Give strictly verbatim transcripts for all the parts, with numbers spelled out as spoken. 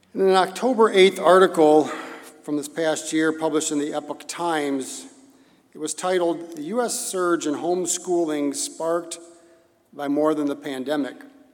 In an October eighth article from this past year published in the Epoch Times, it was titled, "The U S Surge in Homeschooling Sparked by More Than the Pandemic."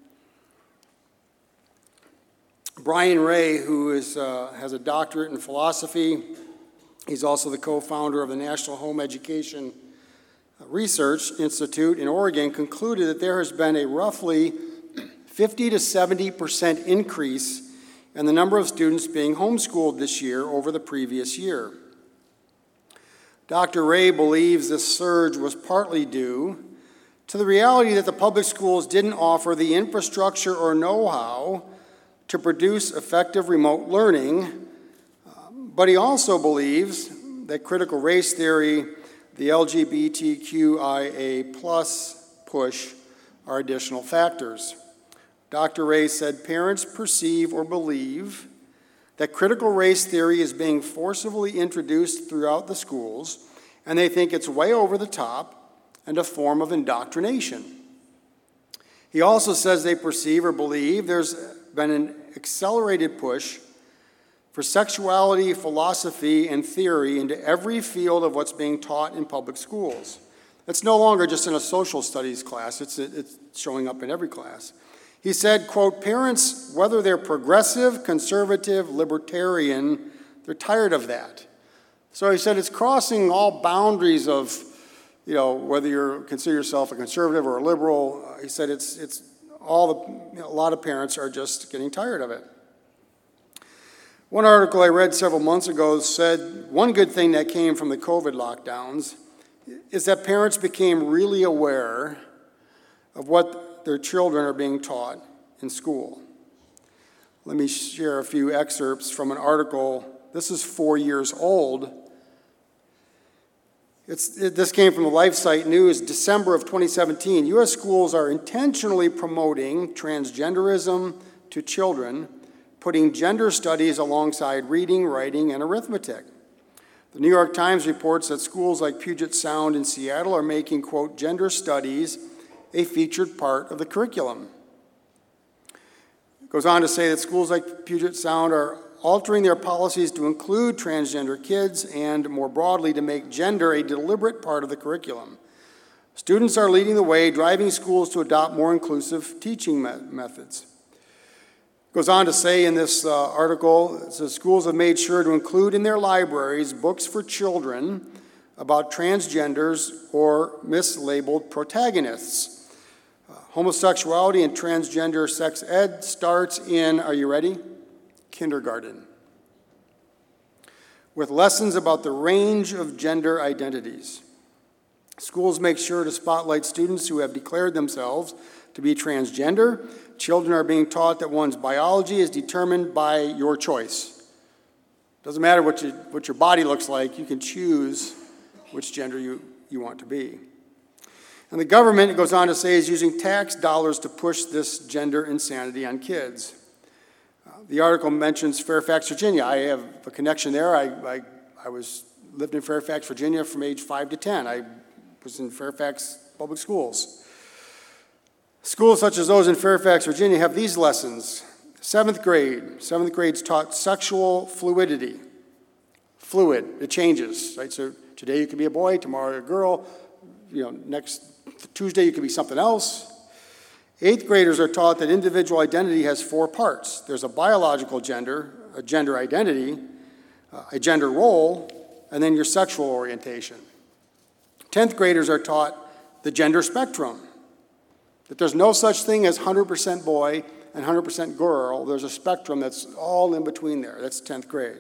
Brian Ray, who is, uh, has a doctorate in philosophy, he's also the co-founder of the National Home Education Research Institute in Oregon, concluded that there has been a roughly fifty to seventy percent increase in the number of students being homeschooled this year over the previous year. Doctor Ray believes this surge was partly due to the reality that the public schools didn't offer the infrastructure or know-how to produce effective remote learning, but he also believes that critical race theory, the L G B T Q I A plus push are additional factors. Doctor Ray said parents perceive or believe that critical race theory is being forcibly introduced throughout the schools, and they think it's way over the top and a form of indoctrination. He also says they perceive or believe there's been an accelerated push for sexuality, philosophy, and theory into every field of what's being taught in public schools. It's no longer just in a social studies class, it's, it's showing up in every class. He said, quote, "Parents, whether they're progressive, conservative, libertarian, they're tired of that." So he said it's crossing all boundaries of, you know, whether you consider yourself a conservative or a liberal. He said it's, it's all the, you know, a lot of parents are just getting tired of it. One article I read several months ago said one good thing that came from the COVID lockdowns is that parents became really aware of what their children are being taught in school. Let me share a few excerpts from an article. This is four years old. It's, it, this came from the LifeSite News, December of twenty seventeen. U S schools are intentionally promoting transgenderism to children, putting gender studies alongside reading, writing, and arithmetic. The New York Times reports that schools like Puget Sound in Seattle are making, quote, gender studies a featured part of the curriculum. It goes on to say that schools like Puget Sound are altering their policies to include transgender kids and, more broadly, to make gender a deliberate part of the curriculum. Students are leading the way, driving schools to adopt more inclusive teaching me- methods. It goes on to say in this uh, article, it says schools have made sure to include in their libraries books for children about transgenders or mislabeled protagonists. Uh, homosexuality and transgender sex ed starts in, are you ready? Kindergarten, with lessons about the range of gender identities. Schools make sure to spotlight students who have declared themselves to be transgender. Children are being taught that one's biology is determined by your choice. Doesn't matter what, you, what your body looks like, you can choose which gender you, you want to be. And the government, it goes on to say, is using tax dollars to push this gender insanity on kids. Uh, the article mentions Fairfax, Virginia. I have a connection there. I, I, I was lived in Fairfax, Virginia from age five to ten. I was in Fairfax public schools. Schools such as those in Fairfax, Virginia have these lessons. Seventh grade. Seventh grade's taught sexual fluidity. Fluid, it changes, right? So today you could be a boy, tomorrow a girl. You know, next Tuesday you could be something else. Eighth graders are taught that individual identity has four parts. There's a biological gender, a gender identity, uh, a gender role, and then your sexual orientation. Tenth graders are taught the gender spectrum, that there's no such thing as one hundred percent boy and one hundred percent girl. There's a spectrum that's all in between there. That's tenth grade.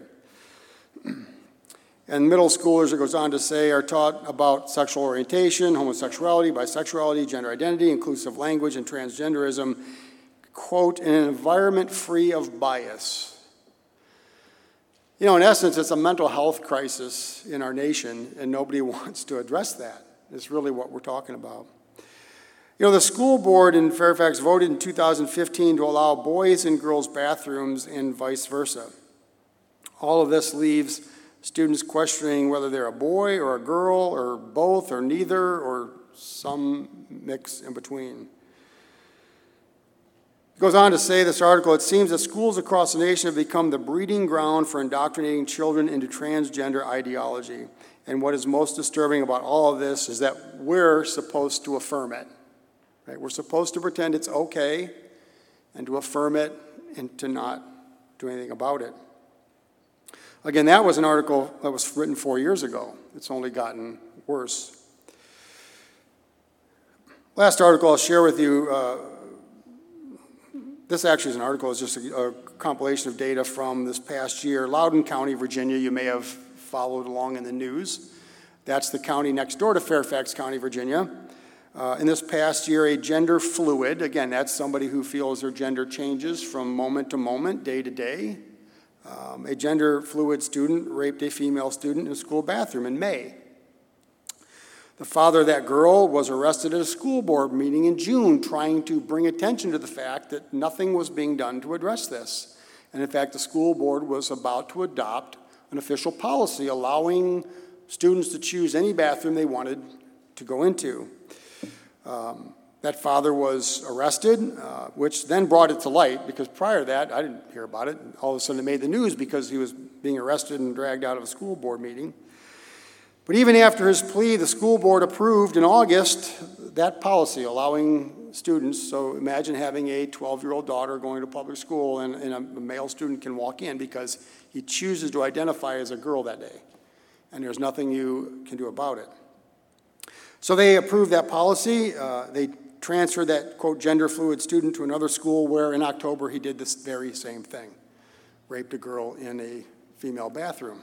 And middle schoolers, it goes on to say, are taught about sexual orientation, homosexuality, bisexuality, gender identity, inclusive language, and transgenderism, quote, in an environment free of bias. You know, in essence, it's a mental health crisis in our nation, and nobody wants to address that. It's really what we're talking about. You know, the school board in Fairfax voted in two thousand fifteen to allow boys in girls' bathrooms and vice versa. All of this leaves students questioning whether they're a boy or a girl or both or neither or some mix in between. It goes on to say, this article, it seems that schools across the nation have become the breeding ground for indoctrinating children into transgender ideology. And what is most disturbing about all of this is that we're supposed to affirm it. Right? We're supposed to pretend it's okay and to affirm it and to not do anything about it. Again, that was an article that was written four years ago. It's only gotten worse. Last article I'll share with you, uh, this actually is an article, it's just a, a compilation of data from this past year. Loudoun County, Virginia, you may have followed along in the news. That's the county next door to Fairfax County, Virginia. Uh, in this past year, a gender fluid, again, that's somebody who feels their gender changes from moment to moment, day to day. Um, a gender fluid student raped a female student in a school bathroom in May. The father of that girl was arrested at a school board meeting in June trying to bring attention to the fact that nothing was being done to address this. And in fact, the school board was about to adopt an official policy allowing students to choose any bathroom they wanted to go into. Um, that father was arrested, uh, which then brought it to light, because prior to that, I didn't hear about it. All of a sudden it made the news because he was being arrested and dragged out of a school board meeting. But even after his plea, the school board approved in August that policy allowing students, so imagine having a twelve-year-old daughter going to public school and, and a male student can walk in because he chooses to identify as a girl that day, and there's nothing you can do about it. So they approved that policy. Uh, they transferred that, quote, gender fluid student to another school where in October he did this very same thing, raped a girl in a female bathroom.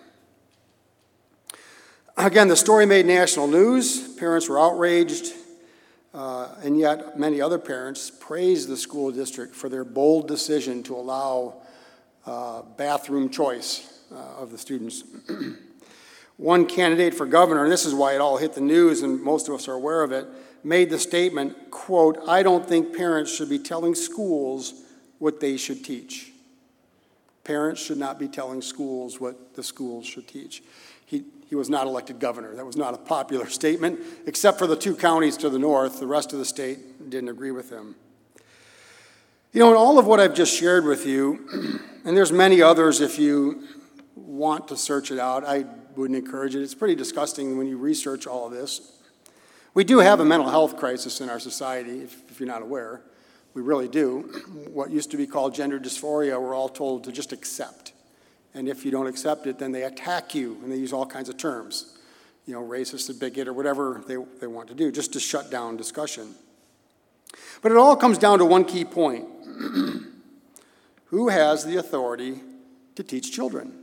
Again, the story made national news. Parents were outraged, uh, and yet many other parents praised the school district for their bold decision to allow uh, bathroom choice uh, of the students. One candidate for governor, and this is why it all hit the news and most of us are aware of it, made the statement, quote, "I don't think parents should be telling schools what they should teach." Parents should not be telling schools what the schools should teach. He, he was not elected governor. That was not a popular statement, except for the two counties to the north. The rest of the state didn't agree with him. You know, in all of what I've just shared with you, and there's many others if you want to search it out, I wouldn't encourage it. It's pretty disgusting when you research all of this. We do have a mental health crisis in our society, if, if you're not aware. We really do. What used to be called gender dysphoria, we're all told to just accept. And if you don't accept it, then they attack you, and they use all kinds of terms, you know, racist or bigot or whatever they, they want to do, just to shut down discussion. But it all comes down to one key point. Who has the authority to teach children?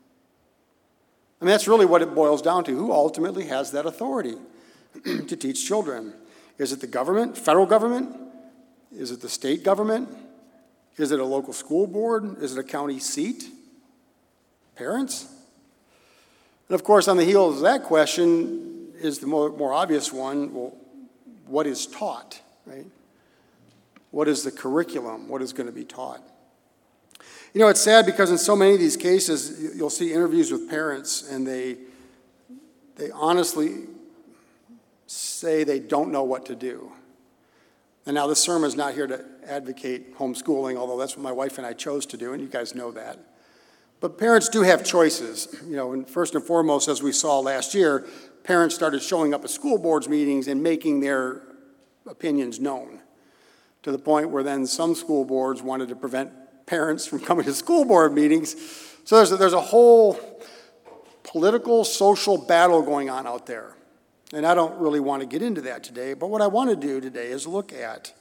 I mean, that's really what it boils down to. Who ultimately has that authority to teach children? Is it the government, federal government? Is it the state government? Is it a local school board? Is it a county seat? Parents? And of course, on the heels of that question is the more, more obvious one, well, what is taught, right? What is the curriculum? What is going to be taught? You know, it's sad because in so many of these cases, you'll see interviews with parents and they, they honestly say they don't know what to do. And now this sermon is not here to advocate homeschooling, although that's what my wife and I chose to do, and you guys know that. But parents do have choices. You know, and first and foremost, as we saw last year, parents started showing up at school boards meetings and making their opinions known, to the point where then some school boards wanted to prevent parents from coming to school board meetings. So there's a, there's a whole political, social battle going on out there. And I don't really want to get into that today, but what I want to do today is look at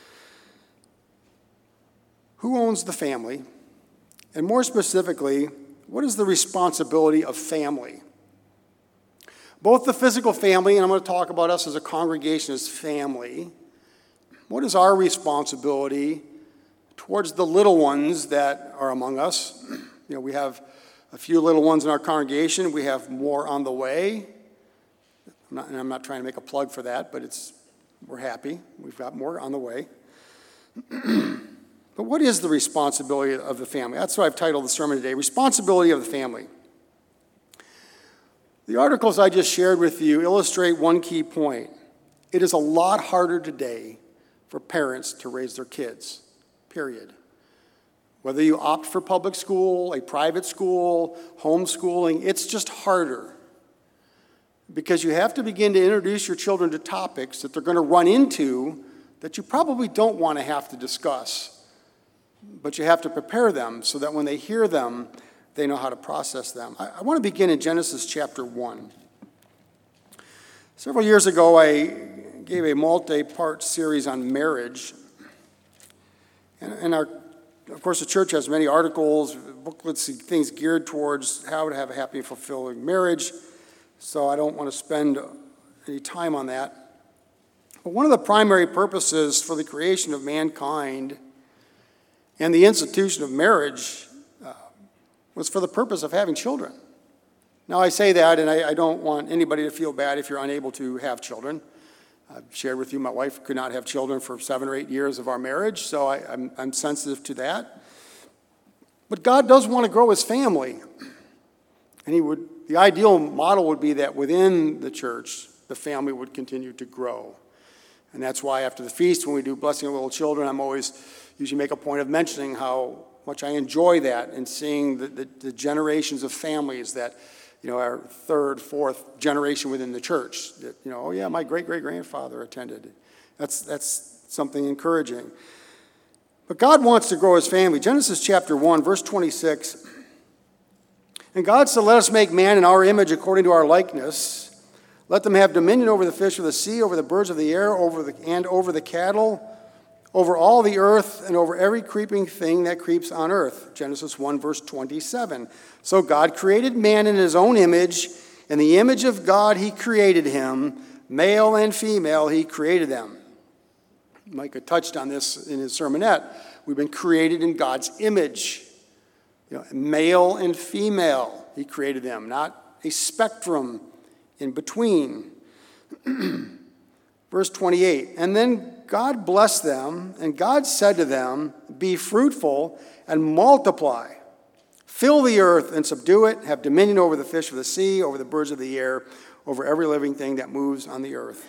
who owns the family, and more specifically, what is the responsibility of family? Both the physical family, and I'm going to talk about us as a congregation as family. What is our responsibility towards the little ones that are among us? You know, we have a few little ones in our congregation. We have more on the way. I'm not, and I'm not trying to make a plug for that, but it's we're happy. We've got more on the way. But what is the responsibility of the family? That's what I've titled the sermon today, Responsibility of the Family. The articles I just shared with you illustrate one key point. It is a lot harder today for parents to raise their kids, period. Whether you opt for public school, a private school, homeschooling, it's just harder. Because you have to begin to introduce your children to topics that they're going to run into that you probably don't want to have to discuss. But you have to prepare them so that when they hear them, they know how to process them. I, I want to begin in Genesis chapter one. Several years ago, I gave a multi-part series on marriage. And, and our, of course, the church has many articles, booklets, things geared towards how to have a happy and fulfilling marriage. So I don't want to spend any time on that. But one of the primary purposes for the creation of mankind and the institution of marriage uh, was for the purpose of having children. Now, I say that, and I, I don't want anybody to feel bad if you're unable to have children. I've shared with you my wife could not have children for seven or eight years of our marriage, so I, I'm, I'm sensitive to that. But God does want to grow his family. And he would, the ideal model would be that within the church, the family would continue to grow. And that's why after the feast, when we do Blessing of Little Children, I'm always usually make a point of mentioning how much I enjoy that and seeing the, the, the generations of families that, you know, our third, fourth generation within the church. That, you know, oh yeah, my great-great-grandfather attended. That's, that's something encouraging. But God wants to grow his family. Genesis chapter one, verse twenty-six. And God said, let us make man in our image according to our likeness. Let them have dominion over the fish of the sea, over the birds of the air, over the, and over the cattle, over all the earth, and over every creeping thing that creeps on earth. Genesis one, verse twenty-seven. So God created man in his own image. In the image of God he created him. Male and female he created them. Micah touched on this in his sermonette. We've been created in God's image. You know, male and female, he created them, not a spectrum in between. Verse twenty-eight, and then God blessed them, and God said to them, be fruitful and multiply. Fill the earth and subdue it, have dominion over the fish of the sea, over the birds of the air, over every living thing that moves on the earth.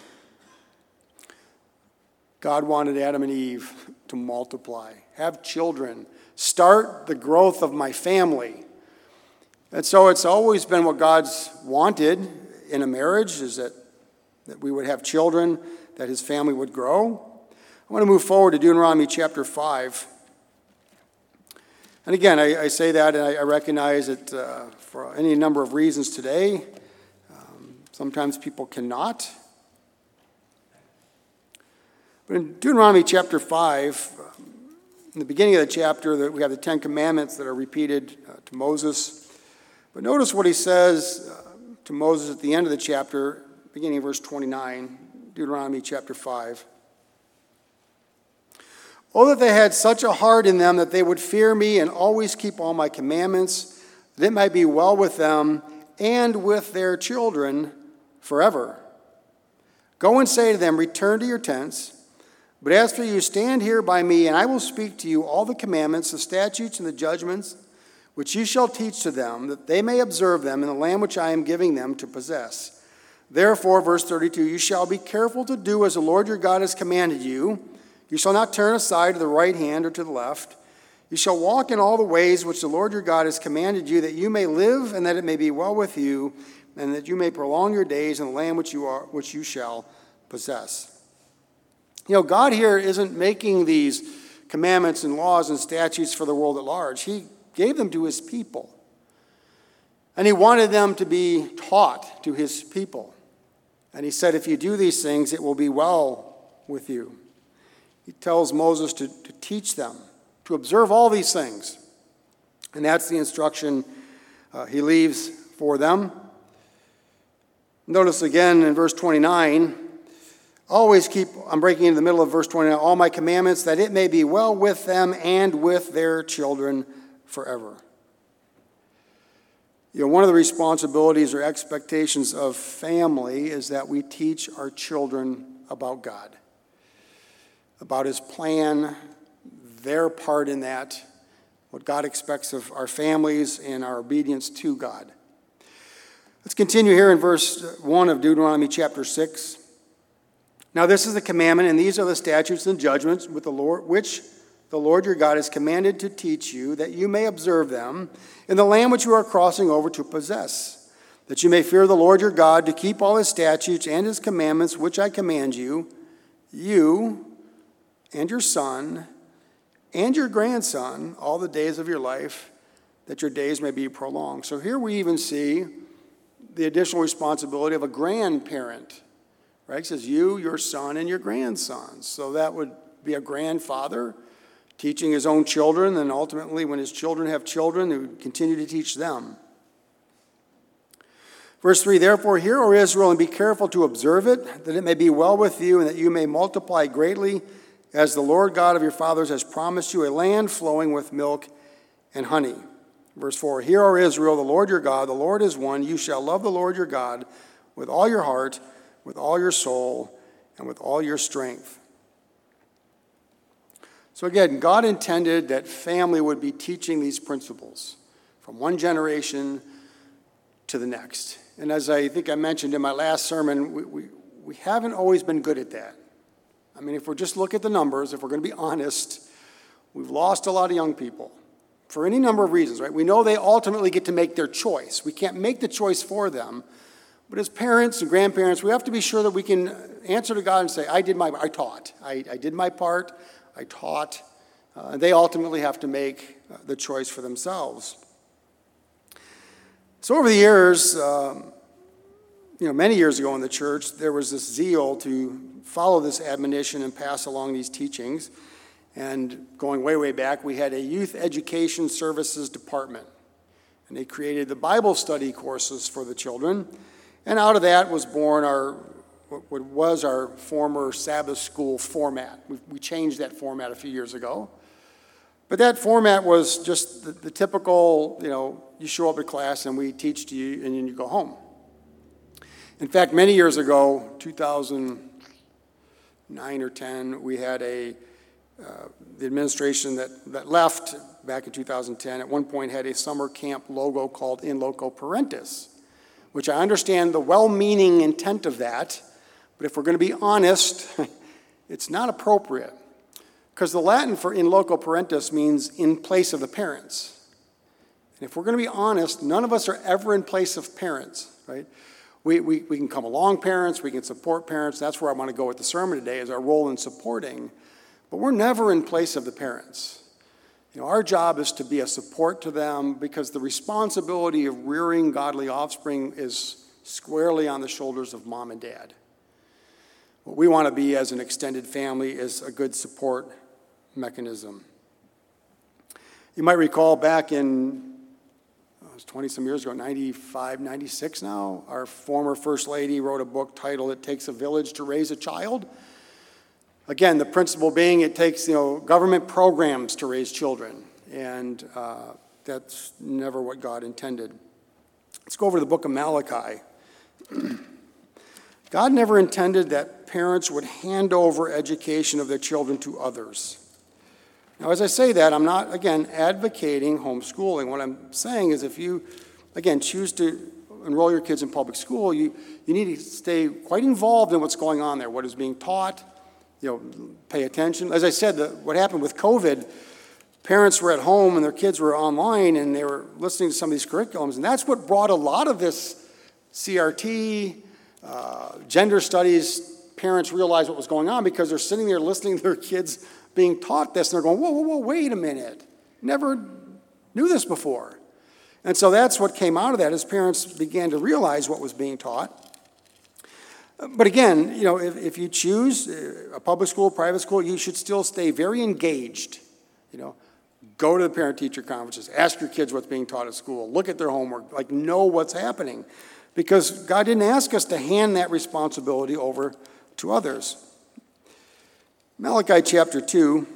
God wanted Adam and Eve to multiply, have children, start the growth of my family. And so it's always been what God's wanted in a marriage, is that, that we would have children, that his family would grow. I want to move forward to Deuteronomy chapter five. And again, I, I say that, and I, I recognize it uh, for any number of reasons today. Um, sometimes people cannot. But in Deuteronomy chapter five, in the beginning of the chapter, we have the Ten Commandments that are repeated uh, to Moses. But notice what he says uh, to Moses at the end of the chapter, beginning of verse twenty-nine, Deuteronomy chapter five. Oh, that they had such a heart in them that they would fear me and always keep all my commandments, that it might be well with them and with their children forever. Go and say to them, return to your tents. But as for you, stand here by me, and I will speak to you all the commandments, the statutes, and the judgments, which you shall teach to them, that they may observe them in the land which I am giving them to possess. Therefore, verse thirty-two, you shall be careful to do as the Lord your God has commanded you. You shall not turn aside to the right hand or to the left. You shall walk in all the ways which the Lord your God has commanded you, that you may live and that it may be well with you, and that you may prolong your days in the land which you are, which you shall possess. You know, God here isn't making these commandments and laws and statutes for the world at large. He gave them to his people. And he wanted them to be taught to his people. And he said, if you do these things, it will be well with you. He tells Moses to, to teach them, to observe all these things. And that's the instruction uh, he leaves for them. Notice again in verse twenty-nine, always keep, I'm breaking into the middle of verse twenty-nine, all my commandments, that it may be well with them and with their children forever. You know, one of the responsibilities or expectations of family is that we teach our children about God, about his plan, their part in that, what God expects of our families and our obedience to God. Let's continue here in verse one of Deuteronomy chapter six. Now this is the commandment, and these are the statutes and judgments with the Lord, which the Lord your God has commanded to teach you, that you may observe them in the land which you are crossing over to possess, that you may fear the Lord your God, to keep all his statutes and his commandments, which I command you, you and your son and your grandson, all the days of your life, that your days may be prolonged. So here we even see the additional responsibility of a grandparent, right? It says you, your son, and your grandson. So that would be a grandfather teaching his own children, and ultimately when his children have children, they would continue to teach them. Verse three, therefore hear, O Israel, and be careful to observe it, that it may be well with you, and that you may multiply greatly, as the Lord God of your fathers has promised you, a land flowing with milk and honey. Verse four, hear, O Israel, the Lord your God, the Lord is one. You shall love the Lord your God with all your heart, with all your soul, and with all your strength. So again, God intended that family would be teaching these principles from one generation to the next. And as I think I mentioned in my last sermon, we, we, we haven't always been good at that. I mean, if we just look at the numbers, if we're going to be honest, we've lost a lot of young people for any number of reasons, right? We know they ultimately get to make their choice. We can't make the choice for them. But as parents and grandparents, we have to be sure that we can answer to God and say, I did my, I taught. I, I did my part. I taught. Uh, and they ultimately have to make uh, the choice for themselves. So over the years, um, you know, many years ago in the church, there was this zeal to follow this admonition and pass along these teachings. And going way, way back, we had a youth education services department. And they created the Bible study courses for the children. And out of that was born our, what was our former Sabbath school format. We, we changed that format a few years ago. But that format was just the, the typical, you know, you show up at class and we teach to you and then you go home. In fact, many years ago, two thousand nine or ten, we had a, uh, the administration that, that left back in two thousand ten at one point had a summer camp logo called In Loco Parentis, which I understand the well-meaning intent of that, but if we're going to be honest, it's not appropriate. Because the Latin for in loco parentis means in place of the parents. And if we're going to be honest, none of us are ever in place of parents, right? We, we, we can come along parents, we can support parents. That's where I want to go with the sermon today, is our role in supporting. But we're never in place of the parents. You know, our job is to be a support to them, because the responsibility of rearing godly offspring is squarely on the shoulders of mom and dad. What we want to be as an extended family is a good support mechanism. You might recall back in, it was twenty-some years ago, ninety-five, ninety-six now, our former First Lady wrote a book titled It Takes a Village to Raise a Child. Again, the principle being it takes, you know, government programs to raise children, and uh, that's never what God intended. Let's go over to the book of Malachi. God never intended that parents would hand over education of their children to others. Now, as I say that, I'm not, again, advocating homeschooling. What I'm saying is if you, again, choose to enroll your kids in public school, you, you need to stay quite involved in what's going on there, what is being taught, you know, pay attention. As I said, the, what happened with COVID, parents were at home and their kids were online and they were listening to some of these curriculums, and that's what brought a lot of this C R T, uh, gender studies. Parents realized what was going on because they're sitting there listening to their kids being taught this, and they're going, whoa, whoa, whoa, wait a minute. Never knew this before. And so that's what came out of that, as parents began to realize what was being taught. But again, you know, if, if you choose a public school, private school, you should still stay very engaged. You know, go to the parent-teacher conferences, ask your kids what's being taught at school, look at their homework, like know what's happening. Because God didn't ask us to hand that responsibility over to others. Malachi chapter two,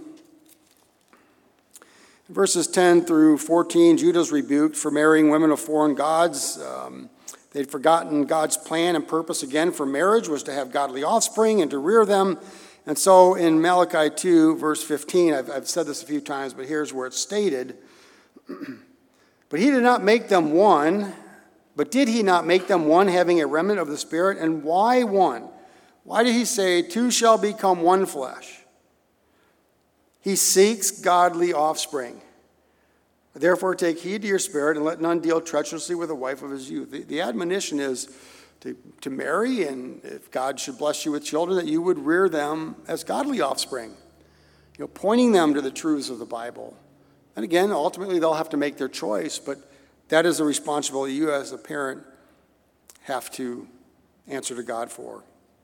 verses ten through fourteen, Judah's rebuked for marrying women of foreign gods. Um, they'd forgotten God's plan and purpose again for marriage was to have godly offspring and to rear them. And so in Malachi two, verse fifteen, I've, I've said this a few times, but here's where it's stated. But he did not make them one, but did he not make them one, having a remnant of the Spirit? And why one? Why did he say, two shall become one flesh? He seeks godly offspring. Therefore, take heed to your spirit, and let none deal treacherously with the wife of his youth. The, the admonition is to, to marry, and if God should bless you with children, that you would rear them as godly offspring, you know, pointing them to the truths of the Bible. And again, ultimately, they'll have to make their choice, but that is a responsibility you as a parent have to answer to God for.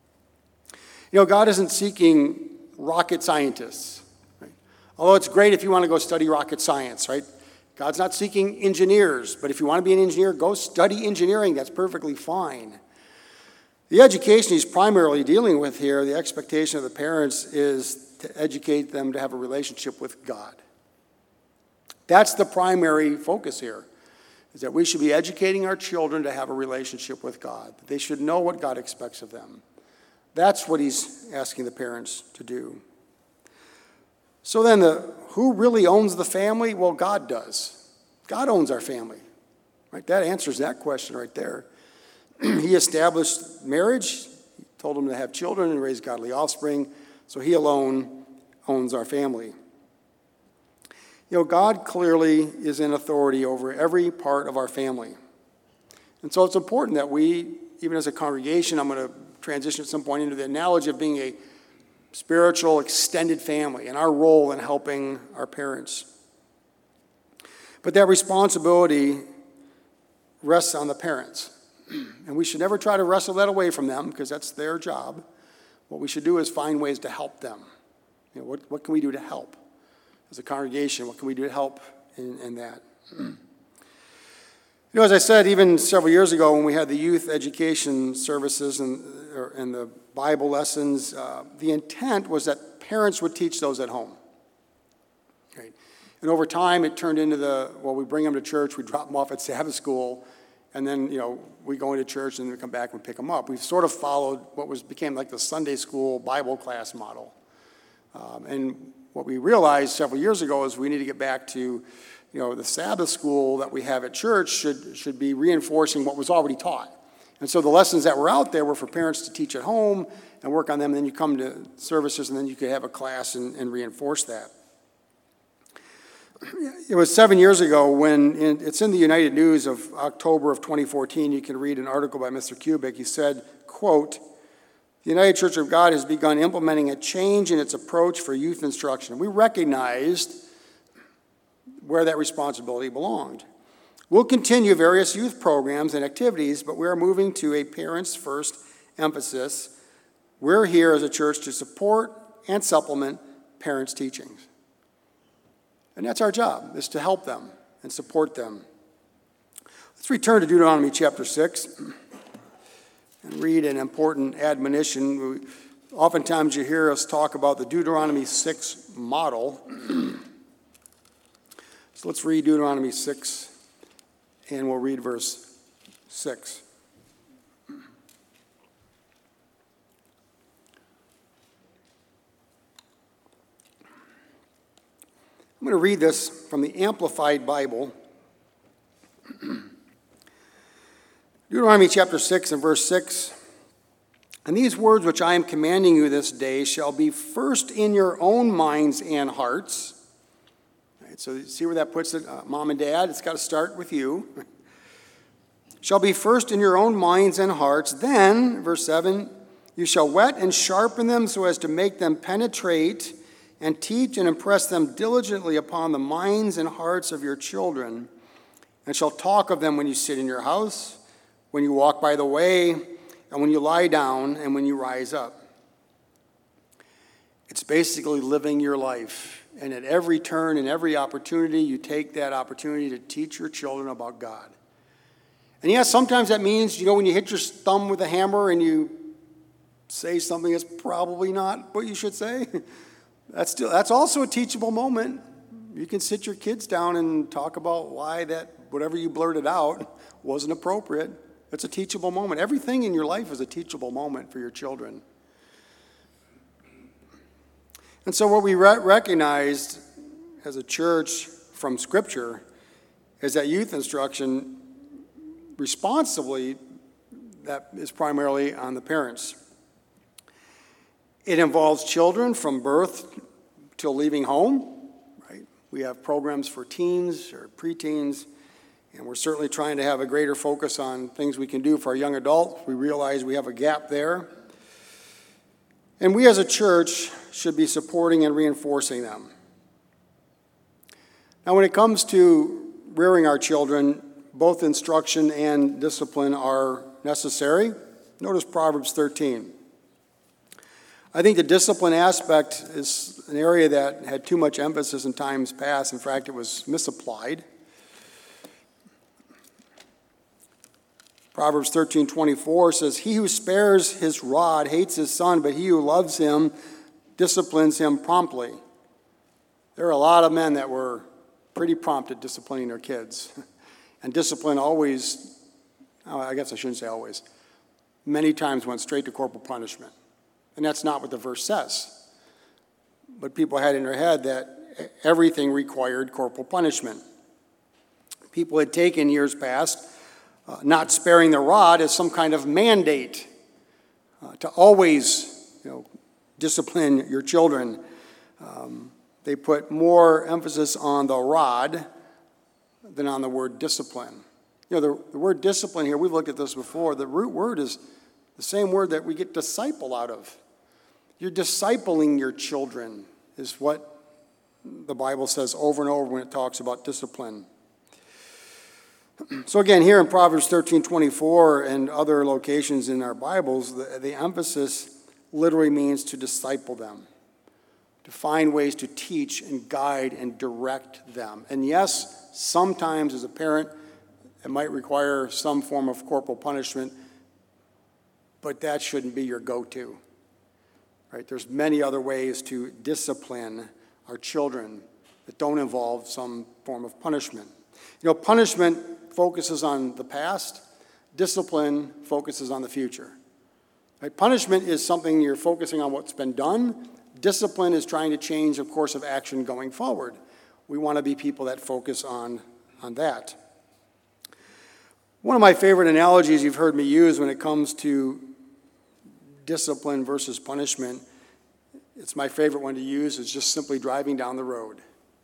You know, God isn't seeking rocket scientists. Right? Although it's great if you want to go study rocket science, right? God's not seeking engineers, but if you want to be an engineer, go study engineering. That's perfectly fine. The education he's primarily dealing with here, the expectation of the parents, is to educate them to have a relationship with God. That's the primary focus here, is that we should be educating our children to have a relationship with God. They should know what God expects of them. That's what he's asking the parents to do. So then, the, who really owns the family? Well, God does. God owns our family. Right? That answers that question right there. He established marriage. He told them to have children and raise godly offspring. So he alone owns our family. You know, God clearly is in authority over every part of our family. And so it's important that we, even as a congregation, I'm going to transition at some point into the analogy of being a spiritual extended family and our role in helping our parents. But that responsibility rests on the parents. And we should never try to wrestle that away from them because that's their job. What we should do is find ways to help them. You know, what, what can we do to help? As a congregation, what can we do to help in, in that? You know, as I said, even several years ago when we had the youth education services and, or, and the Bible lessons, uh, the intent was that parents would teach those at home. Right? And over time, it turned into the, well, we bring them to church, we drop them off at Sabbath school, and then, you know, we go into church and then we come back and pick them up. We've sort of followed what was became like the Sunday school Bible class model. Um, and what we realized several years ago is we need to get back to, you know, the Sabbath school that we have at church should, should be reinforcing what was already taught. And so the lessons that were out there were for parents to teach at home and work on them, and then you come to services, and then you could have a class and, and reinforce that. It was seven years ago when, in, it's in the United News of October of twenty fourteen, you can read an article by Mister Kubik. He said, quote, "The United Church of God has begun implementing a change in its approach for youth instruction. We recognized where that responsibility belonged. We'll continue various youth programs and activities, but we are moving to a parents-first emphasis. We're here as a church to support and supplement parents' teachings." And that's our job, is to help them and support them. Let's return to Deuteronomy chapter six and read an important admonition. Oftentimes you hear us talk about the Deuteronomy six model. So let's read Deuteronomy six, and we'll read verse six. I'm going to read this from the Amplified Bible. Deuteronomy chapter six and verse six. "And these words which I am commanding you this day shall be first in your own minds and hearts." Right, so you see where that puts it, uh, mom and dad? It's got to start with you. "Shall be first in your own minds and hearts. Then," verse seven, "you shall whet and sharpen them so as to make them penetrate, and teach and impress them diligently upon the minds and hearts of your children, and shall talk of them when you sit in your house, when you walk by the way, and when you lie down, and when you rise up." It's basically living your life. And at every turn and every opportunity, you take that opportunity to teach your children about God. And yes, sometimes that means, you know, when you hit your thumb with a hammer and you say something that's probably not what you should say, that's still that's also a teachable moment. You can sit your kids down and talk about why that whatever you blurted out wasn't appropriate. It's a teachable moment. Everything in your life is a teachable moment for your children. And so what we re- recognized as a church from Scripture is that youth instruction responsibly, that is primarily on the parents. It involves children from birth till leaving home, right? We have programs for teens or preteens, and we're certainly trying to have a greater focus on things we can do for our young adults. We realize we have a gap there. And we as a church should be supporting and reinforcing them. Now, when it comes to rearing our children, both instruction and discipline are necessary. Notice Proverbs thirteen. I think the discipline aspect is an area that had too much emphasis in times past. In fact, it was misapplied. Proverbs thirteen twenty-four says, "He who spares his rod hates his son, but he who loves him disciplines him promptly." There are a lot of men that were pretty prompt at disciplining their kids. And discipline always, oh, I guess I shouldn't say always, many times went straight to corporal punishment. And that's not what the verse says. But people had in their head that everything required corporal punishment. People had taken years past uh, not sparing the rod as some kind of mandate uh, to always, you know, discipline your children. Um, they put more emphasis on the rod than on the word discipline. You know, the, the word discipline here, we've looked at this before, the root word is the same word that we get disciple out of. You're discipling your children is what the Bible says over and over when it talks about discipline. So again, here in Proverbs thirteen twenty-four and other locations in our Bibles, the, the emphasis literally means to disciple them, to find ways to teach and guide and direct them. And yes, sometimes as a parent, it might require some form of corporal punishment, but that shouldn't be your go-to. Right? There's many other ways to discipline our children that don't involve some form of punishment. You know, punishment focuses on the past. Discipline focuses on the future. Right? Punishment is something you're focusing on what's been done. Discipline is trying to change a course of action going forward. We want to be people that focus on, on that. One of my favorite analogies you've heard me use when it comes to discipline versus punishment, it's my favorite one to use, is just simply driving down the road.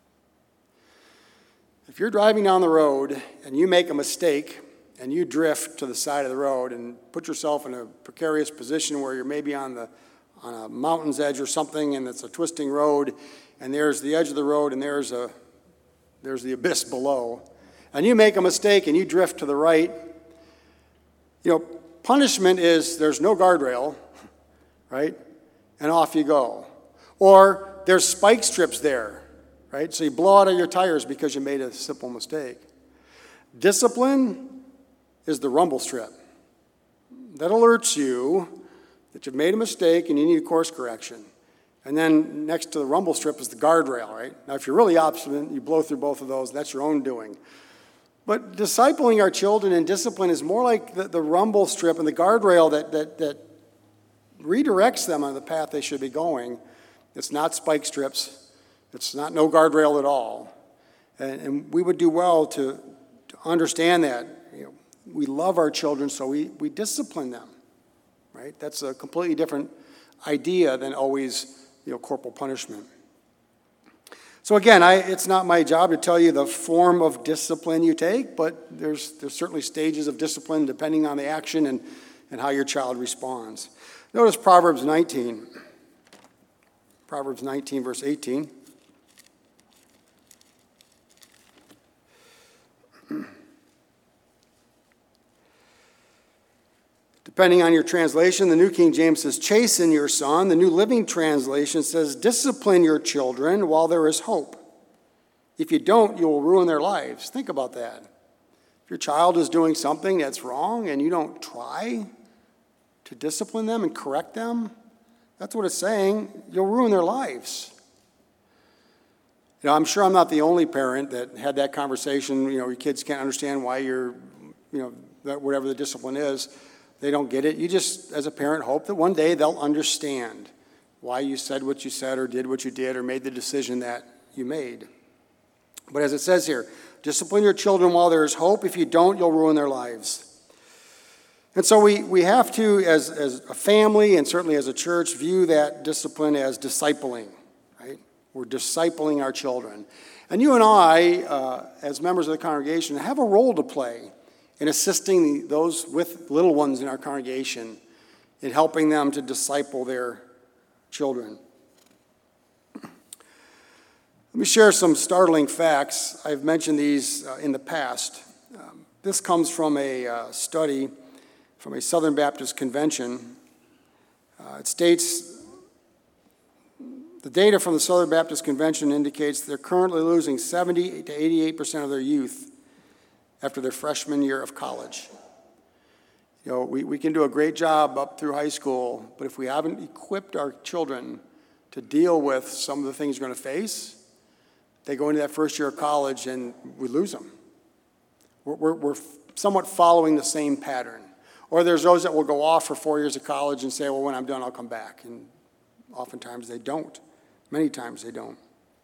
If you're driving down the road and you make a mistake and you drift to the side of the road and put yourself in a precarious position where you're maybe on the on a mountain's edge or something and it's a twisting road and there's the edge of the road and there's a there's the abyss below, and you make a mistake and you drift to the right, you know, punishment is there's no guardrail, right? And off you go. Or there's spike strips there, right? So you blow out of your tires because you made a simple mistake. Discipline is the rumble strip. That alerts you that you've made a mistake and you need a course correction. And then next to the rumble strip is the guardrail, right? Now, if you're really obstinate, you blow through both of those, that's your own doing. But discipling our children in discipline is more like the, the rumble strip and the guardrail that, that, that redirects them on the path they should be going. It's not spike strips. It's not no guardrail at all. And, and we would do well to, to understand that. You know, we love our children, so we, we discipline them, right? That's a completely different idea than always, you know, corporal punishment. So again, I, it's not my job to tell you the form of discipline you take, but there's, there's certainly stages of discipline depending on the action and, and how your child responds. Notice Proverbs nineteen. Proverbs nineteen, verse eighteen. Depending on your translation, the New King James says, chasten your son. The New Living Translation says, discipline your children while there is hope. If you don't, you will ruin their lives. Think about that. If your child is doing something that's wrong and you don't try to discipline them and correct them, that's what it's saying. You'll ruin their lives. You know, I'm sure I'm not the only parent that had that conversation. You know, your kids can't understand why you're, you know, that whatever the discipline is. They don't get it. You just, as a parent, hope that one day they'll understand why you said what you said or did what you did or made the decision that you made. But as it says here, discipline your children while there is hope. If you don't, you'll ruin their lives. And so we, we have to, as, as a family and certainly as a church, view that discipline as discipling, right? We're discipling our children. And you and I, uh, as members of the congregation, have a role to play in assisting those with little ones in our congregation, in helping them to disciple their children. Let me share some startling facts. I've mentioned these uh, in the past. Um, this comes from a uh, study from a Southern Baptist convention. Uh, it states, the data from the Southern Baptist Convention indicates they're currently losing seventy to eighty-eight percent of their youth after their freshman year of college. You know, we, we can do a great job up through high school, but if we haven't equipped our children to deal with some of the things they're going to face, they go into that first year of college and we lose them. We're, we're, we're somewhat following the same pattern. Or there's those that will go off for four years of college and say, well, when I'm done, I'll come back. And oftentimes they don't. Many times they don't.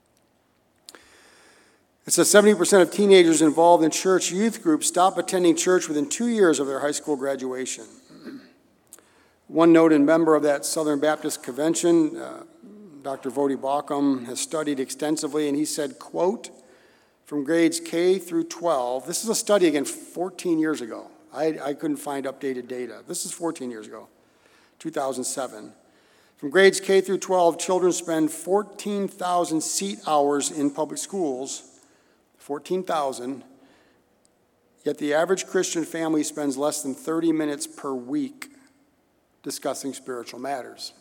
It says seventy percent of teenagers involved in church youth groups stop attending church within two years of their high school graduation. One noted member of that Southern Baptist Convention, uh, Doctor Vodi Bauckham, has studied extensively, and he said, quote, from grades K through twelve, this is a study, again, fourteen years ago. I, I couldn't find updated data. This is fourteen years ago, two thousand seven. From grades K through twelve, children spend fourteen thousand seat hours in public schools, fourteen thousand, yet the average Christian family spends less than thirty minutes per week discussing spiritual matters.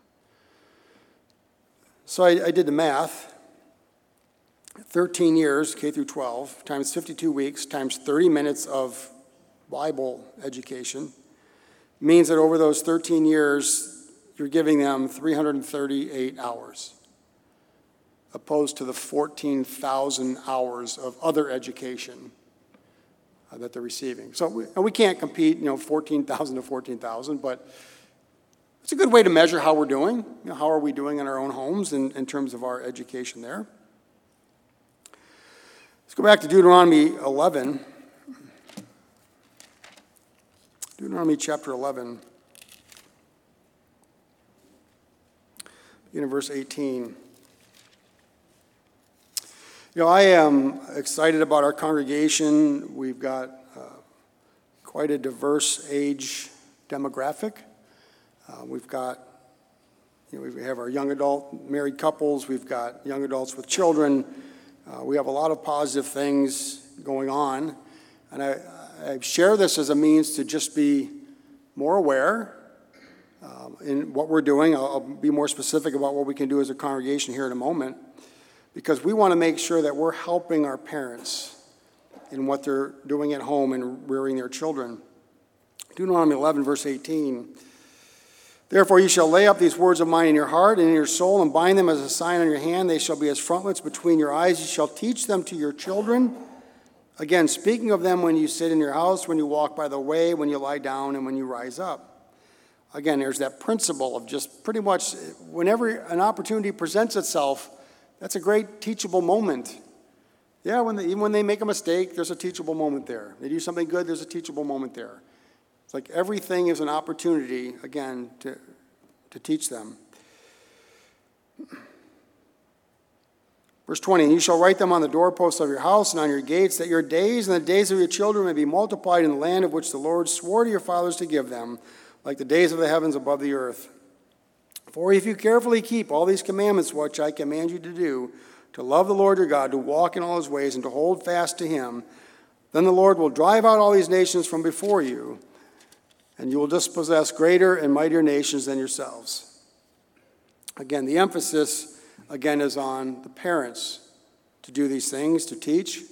So I, I did the math. thirteen years, K through twelve, times fifty-two weeks, times thirty minutes of Bible education, means that over those thirteen years, you're giving them three hundred thirty-eight hours, opposed to the fourteen thousand hours of other education uh, that they're receiving. So we, and we can't compete, you know, fourteen thousand to fourteen thousand, but it's a good way to measure how we're doing. You know, how are we doing in our own homes in, in terms of our education there? Let's go back to Deuteronomy eleven. Deuteronomy chapter eleven. In verse eighteen. You know, I am excited about our congregation. We've got uh, quite a diverse age demographic. Uh, we've got, you know, we have our young adult married couples. We've got young adults with children. Uh, we have a lot of positive things going on. And I, I share this as a means to just be more aware Um, in what we're doing. I'll, I'll be more specific about what we can do as a congregation here in a moment, because we want to make sure that we're helping our parents in what they're doing at home and rearing their children. Deuteronomy eleven, verse eighteen. Therefore you shall lay up these words of mine in your heart and in your soul, and bind them as a sign on your hand. They shall be as frontlets between your eyes. You shall teach them to your children. Again, speaking of them when you sit in your house, when you walk by the way, when you lie down, and when you rise up. Again, there's that principle of just pretty much whenever an opportunity presents itself, that's a great teachable moment. Yeah, when they, even when they make a mistake, there's a teachable moment there. They do something good, there's a teachable moment there. It's like everything is an opportunity, again, to, to teach them. Verse twenty, and you shall write them on the doorposts of your house and on your gates, that your days and the days of your children may be multiplied in the land of which the Lord swore to your fathers to give them, like the days of the heavens above the earth. For if you carefully keep all these commandments which I command you to do, to love the Lord your God, to walk in all his ways, and to hold fast to him, then the Lord will drive out all these nations from before you, and you will dispossess greater and mightier nations than yourselves. Again, the emphasis, again, is on the parents to do these things, to teach.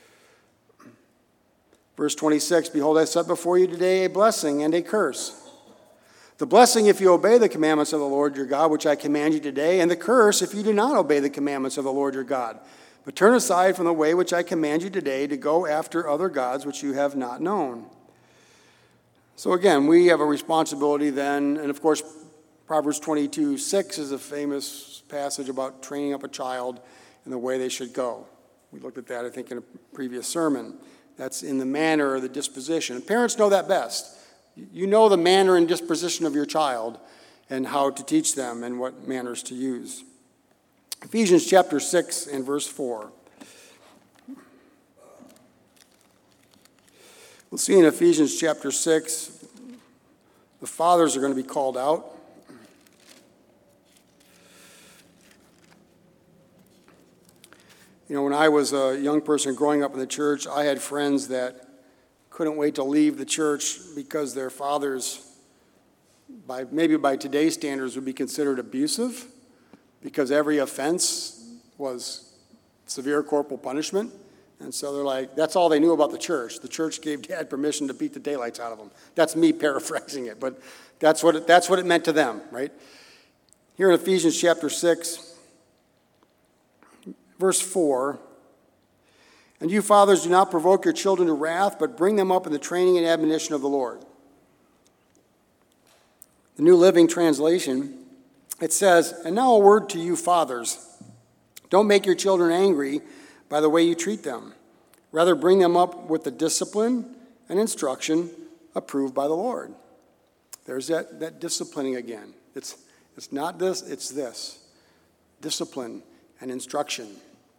Verse twenty-six, behold, I set before you today a blessing and a curse. The blessing if you obey the commandments of the Lord your God, which I command you today, and the curse if you do not obey the commandments of the Lord your God, but turn aside from the way which I command you today to go after other gods which you have not known. So again, we have a responsibility then, and of course, Proverbs twenty-two six is a famous passage about training up a child in the way they should go. We looked at that, I think, in a previous sermon. That's in the manner or the disposition. And parents know that best. You know the manner and disposition of your child and how to teach them and what manners to use. Ephesians chapter six and verse four. We'll see in Ephesians chapter six, the fathers are going to be called out. You know, when I was a young person growing up in the church, I had friends that couldn't wait to leave the church because their fathers, by maybe by today's standards, would be considered abusive because every offense was severe corporal punishment. And so they're like, that's all they knew about the church. The church gave Dad permission to beat the daylights out of them. That's me paraphrasing it, but that's what it, that's what it meant to them, right? Here in Ephesians chapter six, verse four, and you fathers do not provoke your children to wrath, but bring them up in the training and admonition of the Lord. The New Living Translation, it says, and now a word to you fathers. Don't make your children angry by the way you treat them. Rather, bring them up with the discipline and instruction approved by the Lord. There's that, that disciplining again. It's, it's not this, it's this. Discipline and instruction.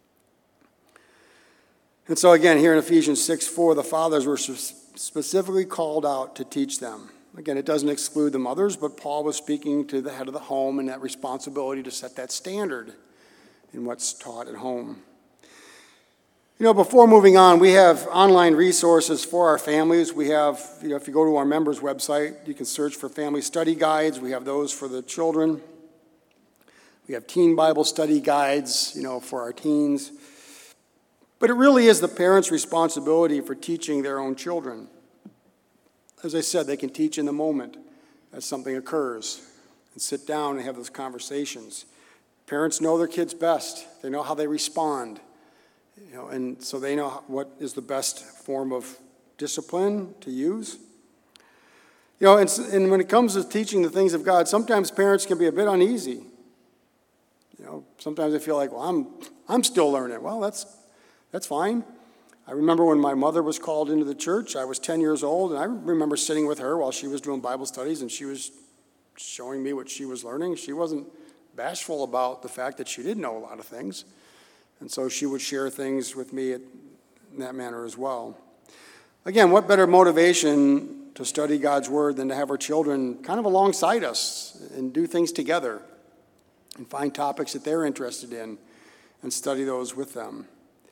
And so again, here in Ephesians six four, the fathers were specifically called out to teach them. Again, it doesn't exclude the mothers, but Paul was speaking to the head of the home and that responsibility to set that standard in what's taught at home. You know, before moving on, we have online resources for our families. We have, you know, if you go to our members' website, you can search for family study guides. We have those for the children. We have teen Bible study guides, you know, for our teens. But it really is the parents' responsibility for teaching their own children. As I said, they can teach in the moment as something occurs and sit down and have those conversations. Parents know their kids best. They know how they respond. You know, and so they know what is the best form of discipline to use. You know, and, and when it comes to teaching the things of God, sometimes parents can be a bit uneasy. You know, sometimes they feel like, well, I'm I'm still learning. Well, that's that's fine. I remember when my mother was called into the church, I was ten years old, and I remember sitting with her while she was doing Bible studies, and she was showing me what she was learning. She wasn't bashful about the fact that she did know a lot of things. And so she would share things with me in that manner as well. Again, what better motivation to study God's Word than to have our children kind of alongside us and do things together and find topics that they're interested in and study those with them.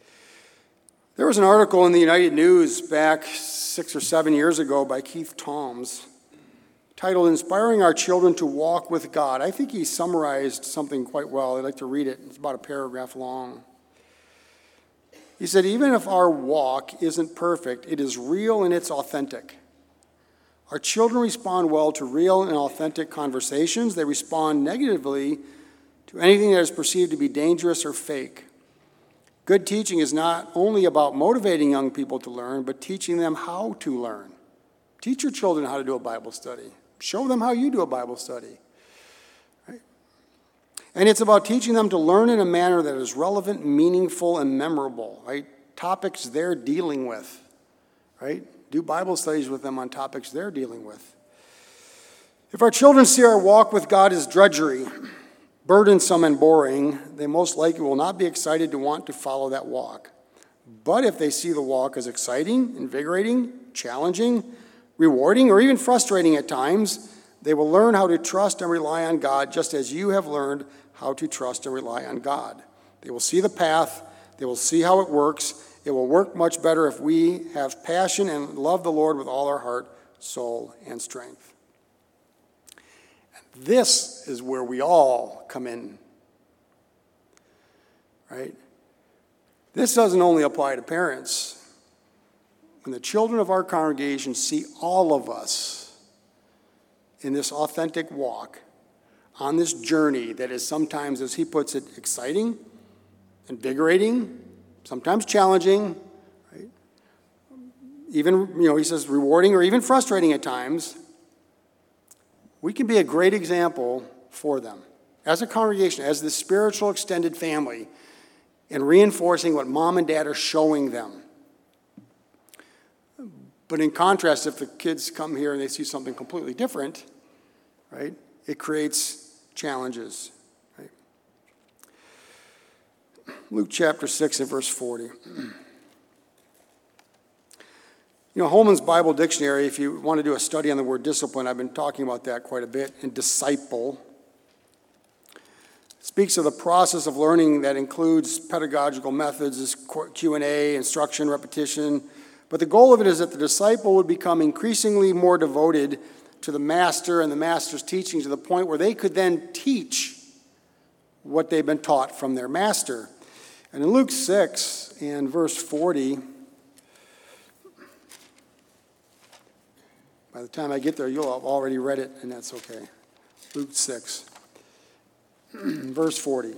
There was an article in the United News back six or seven years ago by Keith Toms titled, Inspiring Our Children to Walk with God. I think he summarized something quite well. I'd like to read it. It's about a paragraph long. He said, even if our walk isn't perfect, it is real and it's authentic. Our children respond well to real and authentic conversations. They respond negatively to anything that is perceived to be dangerous or fake. Good teaching is not only about motivating young people to learn, but teaching them how to learn. Teach your children how to do a Bible study. Show them how you do a Bible study. Right? And it's about teaching them to learn in a manner that is relevant, meaningful, and memorable. Right? Topics they're dealing with. Right? Do Bible studies with them on topics they're dealing with. If our children see our walk with God as drudgery, burdensome and boring, they most likely will not be excited to want to follow that walk. But if they see the walk as exciting, invigorating, challenging, rewarding, or even frustrating at times, they will learn how to trust and rely on God just as you have learned how to trust and rely on God. They will see the path. They will see how it works. It will work much better if we have passion and love the Lord with all our heart, soul, and strength. And this is where we all come in, right? This doesn't only apply to parents. When the children of our congregation see all of us in this authentic walk, on this journey that is sometimes, as he puts it, exciting, invigorating, sometimes challenging, right? Even, you know, he says rewarding or even frustrating at times, we can be a great example for them as a congregation, as the spiritual extended family, in reinforcing what mom and dad are showing them. But in contrast, if the kids come here and they see something completely different, right, it creates challenges. Right? Luke chapter six and verse forty. You know, Holman's Bible Dictionary, if you want to do a study on the word discipline, I've been talking about that quite a bit, and disciple speaks of the process of learning that includes pedagogical methods, Q and A, instruction, repetition. But the goal of it is that the disciple would become increasingly more devoted to the master and the master's teaching to the point where they could then teach what they've been taught from their master. And in Luke six and verse forty, by the time I get there, you'll have already read it, and that's okay. Luke six, verse forty.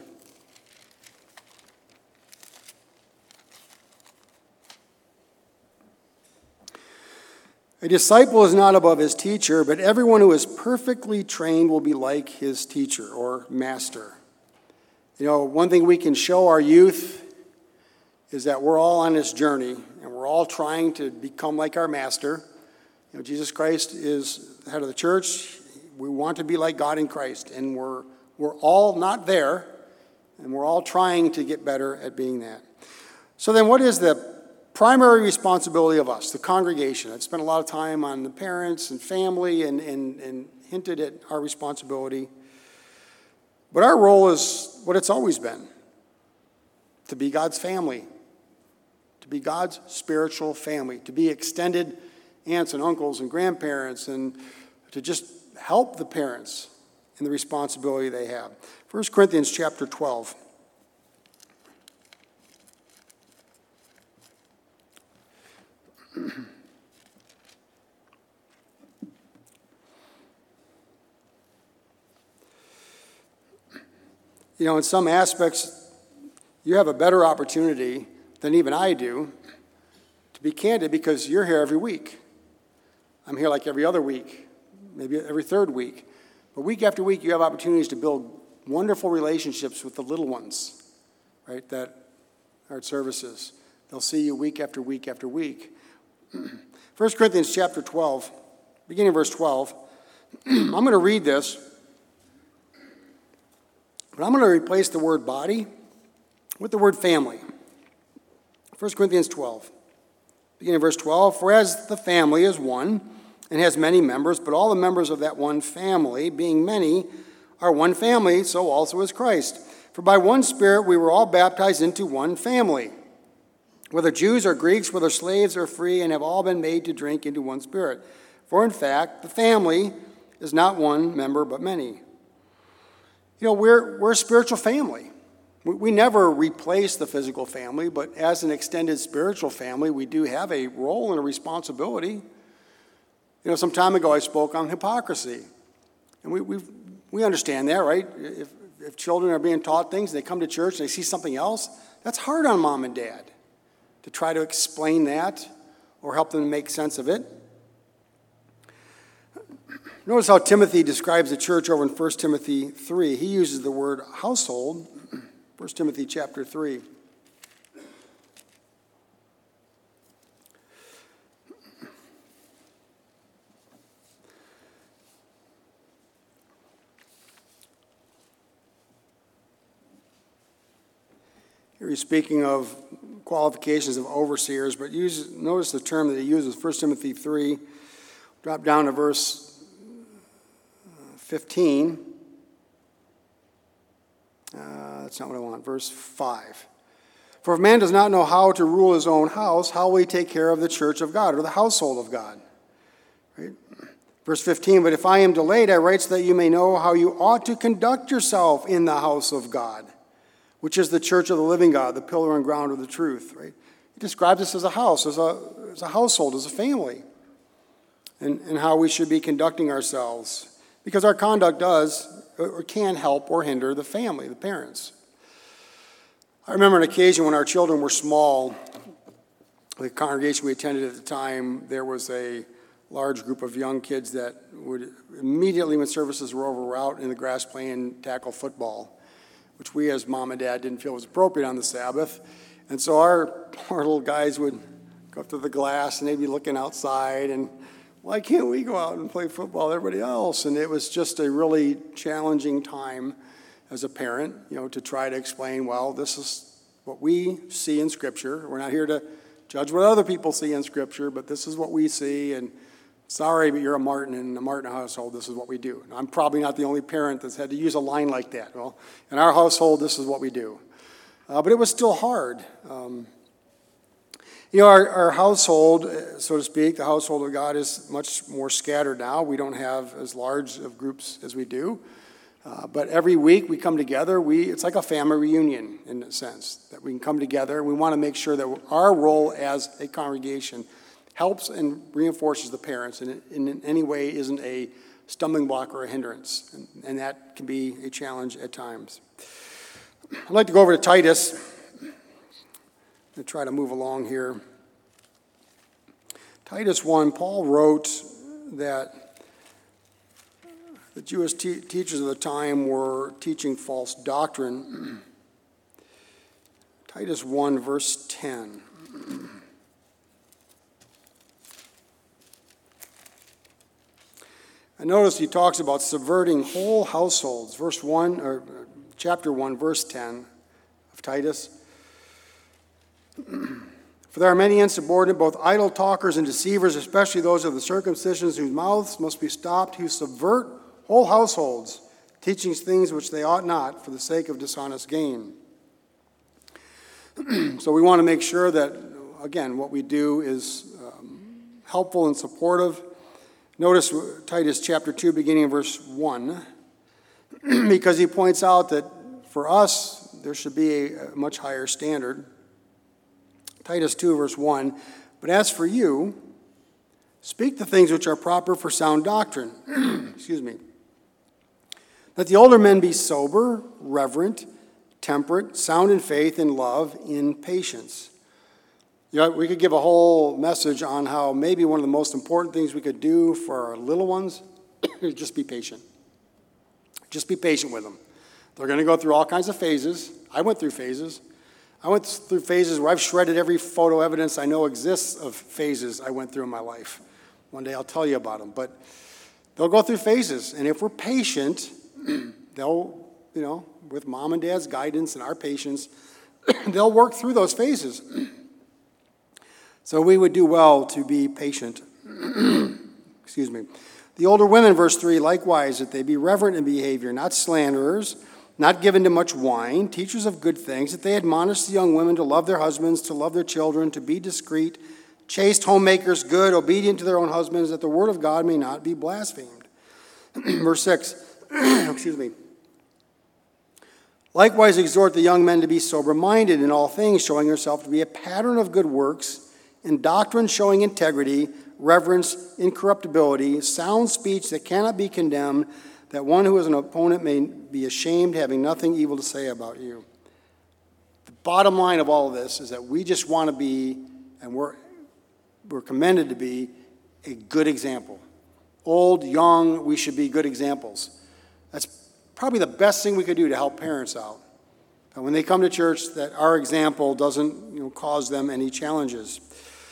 A disciple is not above his teacher, but everyone who is perfectly trained will be like his teacher or master. You know, one thing we can show our youth is that we're all on this journey, and we're all trying to become like our master. You know, Jesus Christ is the head of the church. We want to be like God in Christ, and we're we're all not there, and we're all trying to get better at being that. So then what is the primary responsibility of us, the congregation? I've spent a lot of time on the parents and family and, and, and hinted at our responsibility. But our role is what it's always been, to be God's family, to be God's spiritual family, to be extended aunts and uncles and grandparents, and to just help the parents in the responsibility they have. First Corinthians chapter twelve. You know, in some aspects, you have a better opportunity than even I do to be candid, because you're here every week. I'm here like every other week, maybe every third week. But week after week, you have opportunities to build wonderful relationships with the little ones, right, that are at services. They'll see you week after week after week. First Corinthians chapter twelve, beginning of verse twelve. I'm going to read this, but I'm going to replace the word body with the word family. First Corinthians twelve, beginning of verse twelve. For as the family is one and has many members, but all the members of that one family, being many, are one family, so also is Christ. For by one Spirit we were all baptized into one family, whether Jews or Greeks, whether slaves or free, and have all been made to drink into one Spirit. For in fact, the family is not one member, but many. You know, we're, we're a spiritual family. We, we never replace the physical family, but as an extended spiritual family, we do have a role and a responsibility. You know, some time ago I spoke on hypocrisy. And we we we understand that, right? If, if children are being taught things, they come to church and they see something else, that's hard on mom and dad to try to explain that or help them make sense of it. Notice how Timothy describes the church over in First Timothy three. He uses the word household, First Timothy chapter three. Here he's speaking of qualifications of overseers, but use, notice the term that he uses, First Timothy three. Drop down to verse fifteen. Uh, that's not what I want. Verse five. For if man does not know how to rule his own house, how will he take care of the church of God or the household of God? Right? Verse fifteen. But if I am delayed, I write so that you may know how you ought to conduct yourself in the house of God, which is the church of the living God, the pillar and ground of the truth. Right? He describes us as a house, as a, as a household, as a family, and, and how we should be conducting ourselves. Because our conduct does or can help or hinder the family, the parents. I remember an occasion when our children were small, the congregation we attended at the time, there was a large group of young kids that would immediately when services were over, were out in the grass playing tackle football, which we as mom and dad didn't feel was appropriate on the Sabbath. And so our poor little guys would go up to the glass and they'd be looking outside and, why can't we go out and play football with everybody else? And it was just a really challenging time as a parent, you know, to try to explain, well, this is what we see in Scripture. We're not here to judge what other people see in Scripture, but this is what we see, and sorry, but you're a Martin, and in the Martin household, this is what we do. And I'm probably not the only parent that's had to use a line like that. Well, in our household, this is what we do. Uh, but it was still hard. Um, you know, our, our household, so to speak, the household of God is much more scattered now. We don't have as large of groups as we do. Uh, but every week we come together. We It's like a family reunion in a sense, that we can come together. We want to make sure that our role as a congregation helps and reinforces the parents, and in any way isn't a stumbling block or a hindrance, and, and that can be a challenge at times. I'd like to go over to Titus and try to move along here. Titus one, Paul wrote that the Jewish te- teachers of the time were teaching false doctrine. Titus one, verse ten. I notice he talks about subverting whole households. Verse one, or chapter one, verse ten of Titus. For there are many insubordinate, both idle talkers and deceivers, especially those of the circumcision, whose mouths must be stopped, who subvert whole households, teaching things which they ought not for the sake of dishonest gain. So we want to make sure that, again, what we do is um, helpful and supportive. Notice Titus chapter two, beginning in verse one, because he points out that for us, there should be a much higher standard. Titus two, verse one, but as for you, speak the things which are proper for sound doctrine. Excuse me. Let the older men be sober, reverent, temperate, sound in faith, in love, in patience. You know, we could give a whole message on how maybe one of the most important things we could do for our little ones is just be patient. Just be patient with them. They're going to go through all kinds of phases. I went through phases. I went through phases where I've shredded every photo evidence I know exists of phases I went through in my life. One day I'll tell you about them. But they'll go through phases. And if we're patient, they'll, you know, with mom and dad's guidance and our patience, they'll work through those phases. So we would do well to be patient. Excuse me. The older women, verse three, likewise, that they be reverent in behavior, not slanderers, not given to much wine, teachers of good things, that they admonish the young women to love their husbands, to love their children, to be discreet, chaste, homemakers, good, obedient to their own husbands, that the word of God may not be blasphemed. Verse six, excuse me. Likewise exhort the young men to be sober-minded in all things, showing yourself to be a pattern of good works, in doctrine showing integrity, reverence, incorruptibility, sound speech that cannot be condemned, that one who is an opponent may be ashamed, having nothing evil to say about you. The bottom line of all of this is that we just want to be, and we're, we're commended to be, a good example. Old, young, we should be good examples. That's probably the best thing we could do to help parents out. And when they come to church, that our example doesn't, you know, cause them any challenges.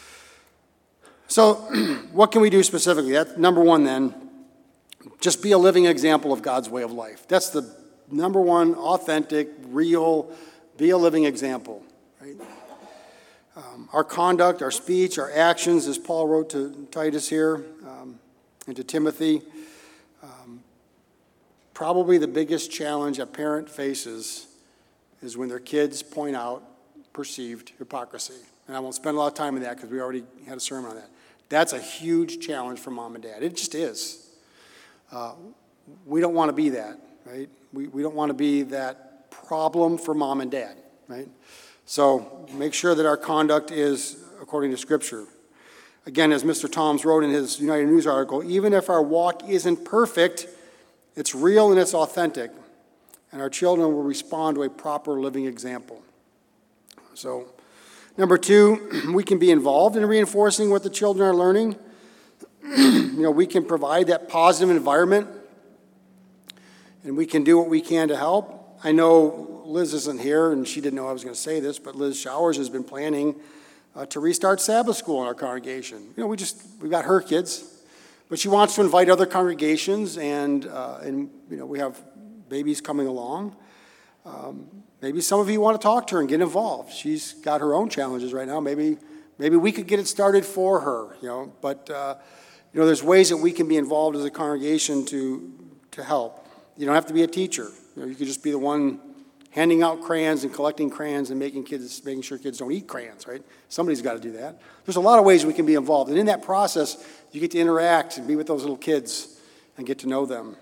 So what can we do specifically? That, number one then, just be a living example of God's way of life. That's the number one, authentic, real, be a living example. Right? Um, our conduct, our speech, our actions, as Paul wrote to Titus here um, and to Timothy, um, probably the biggest challenge a parent faces is when their kids point out perceived hypocrisy. And I won't spend a lot of time on that because we already had a sermon on that. That's a huge challenge for mom and dad. It just is. Uh, we don't want to be that, right? We, we don't want to be that problem for mom and dad, right? So make sure that our conduct is according to Scripture. Again, as Mister Toms wrote in his United News article, even if our walk isn't perfect, it's real and it's authentic, and our children will respond to a proper living example. So, number two, we can be involved in reinforcing what the children are learning. You know, we can provide that positive environment, and we can do what we can to help. I know Liz isn't here, and she didn't know I was going to say this, but Liz Showers has been planning uh, to restart Sabbath school in our congregation. You know, we just, we've got her kids, but she wants to invite other congregations, and, uh, and you know, we have babies coming along. Um, maybe some of you want to talk to her and get involved. She's got her own challenges right now. Maybe maybe we could get it started for her, you know. But, uh, you know, there's ways that we can be involved as a congregation to to help. You don't have to be a teacher. You know, you could just be the one handing out crayons and collecting crayons and making kids, making sure kids don't eat crayons, right? Somebody's got to do that. There's a lot of ways we can be involved. And in that process, you get to interact and be with those little kids and get to know them.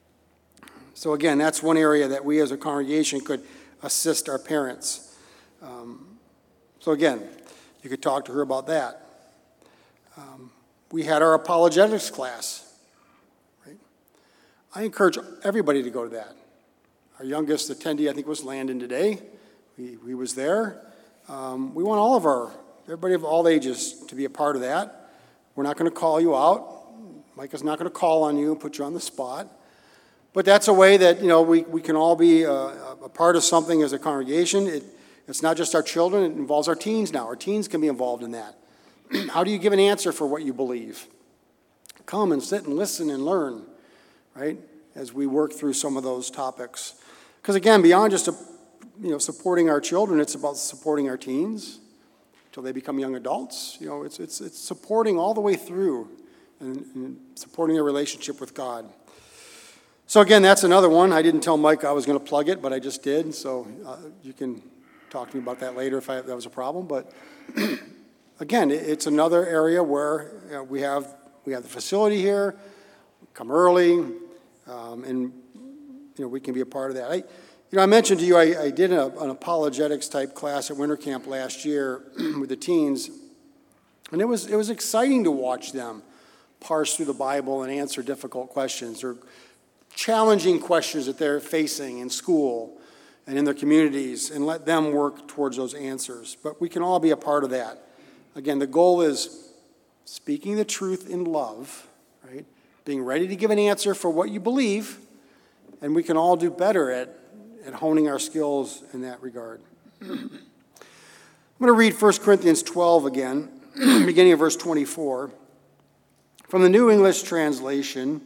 So again, that's one area that we as a congregation could assist our parents. Um, so again, you could talk to her about that. Um, we had our apologetics class, right? I encourage everybody to go to that. Our youngest attendee, I think, was Landon today. He, he was there. Um, we want all of our, everybody of all ages to be a part of that. We're not going to call you out. Micah's not going to call on you and put you on the spot. But that's a way that, you know, we, we can all be a, a part of something as a congregation. It, it's not just our children. It involves our teens now. Our teens can be involved in that. How do you give an answer for what you believe? Come and sit and listen and learn, right, as we work through some of those topics. Because, again, beyond just, a, you know, supporting our children, it's about supporting our teens until they become young adults. You know, it's, it's, it's supporting all the way through and, and supporting their relationship with God. So, again, that's another one. I didn't tell Mike I was going to plug it, but I just did. So uh, you can talk to me about that later if, I, if that was a problem. But, again, it, it's another area where you know, we have we have the facility here. Come early, um, and you know we can be a part of that. I, you know, I mentioned to you I, I did a, an apologetics type class at winter camp last year with the teens, and it was it was exciting to watch them parse through the Bible and answer difficult questions or challenging questions that they're facing in school and in their communities, and let them work towards those answers. But we can all be a part of that. Again, the goal is speaking the truth in love, right? Being ready to give an answer for what you believe, and we can all do better at, at honing our skills in that regard. I'm going to read First Corinthians twelve again, beginning of verse twenty-four. From the New English Translation,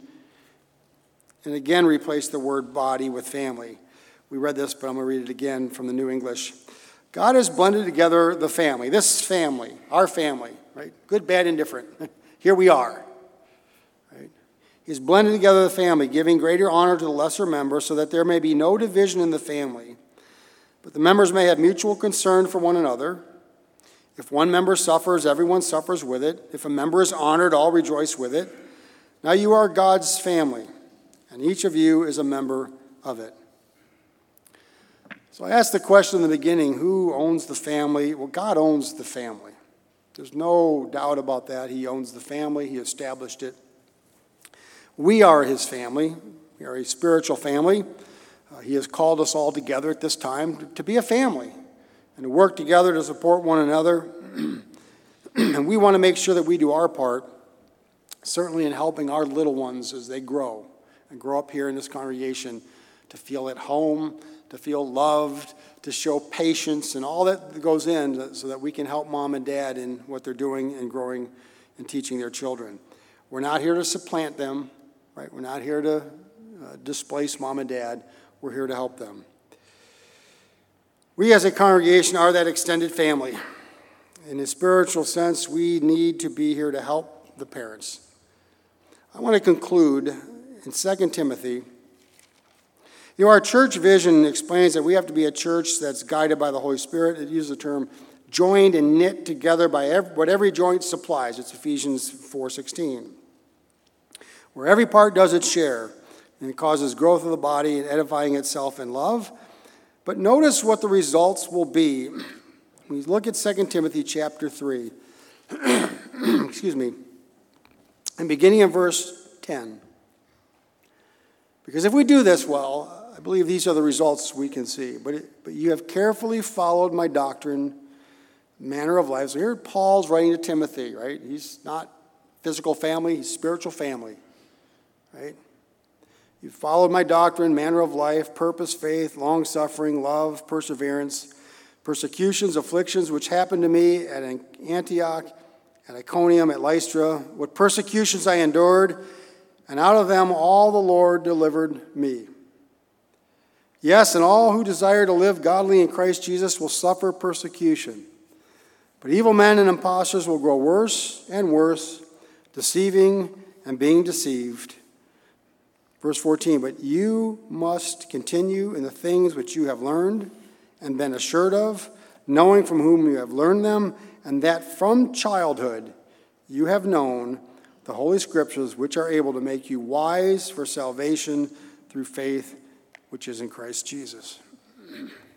and again replace the word body with family. We read this, but I'm going to read it again from the New English. God has blended together the family, this family, our family, right? Good, bad, indifferent. Here we are. Right? He's blended together the family, giving greater honor to the lesser member so that there may be no division in the family, but the members may have mutual concern for one another. If one member suffers, everyone suffers with it. If a member is honored, all rejoice with it. Now you are God's family, and each of you is a member of it. So I asked the question in the beginning, who owns the family? Well, God owns the family. There's no doubt about that. He owns the family. He established it. We are his family. We are a spiritual family. Uh, he has called us all together at this time to, to be a family and to work together to support one another. And we want to make sure that we do our part, certainly in helping our little ones as they grow and grow up here in this congregation to feel at home, to feel loved, to show patience and all that goes in so that we can help mom and dad in what they're doing and growing and teaching their children. We're not here to supplant them, right? We're not here to uh, displace mom and dad. We're here to help them. We as a congregation are that extended family. In a spiritual sense, we need to be here to help the parents. I want to conclude in Second Timothy. You know, our church vision explains that we have to be a church that's guided by the Holy Spirit. It uses the term joined and knit together by every, what every joint supplies. It's Ephesians four sixteen. Where every part does its share, and it causes growth of the body and edifying itself in love. But notice what the results will be. When you look at Second Timothy chapter three, excuse me, and beginning in verse ten. Because if we do this well, I believe these are the results we can see. But, it, but you have carefully followed my doctrine, manner of life. So here Paul's writing to Timothy, right? He's not physical family, he's spiritual family, right? You followed my doctrine, manner of life, purpose, faith, long-suffering, love, perseverance, persecutions, afflictions, which happened to me at Antioch, at Iconium, at Lystra, what persecutions I endured, and out of them all the Lord delivered me. Yes, and all who desire to live godly in Christ Jesus will suffer persecution. But evil men and impostors will grow worse and worse, deceiving and being deceived. Verse fourteen, but you must continue in the things which you have learned and been assured of, knowing from whom you have learned them, and that from childhood you have known the Holy Scriptures, which are able to make you wise for salvation through faith which is in Christ Jesus.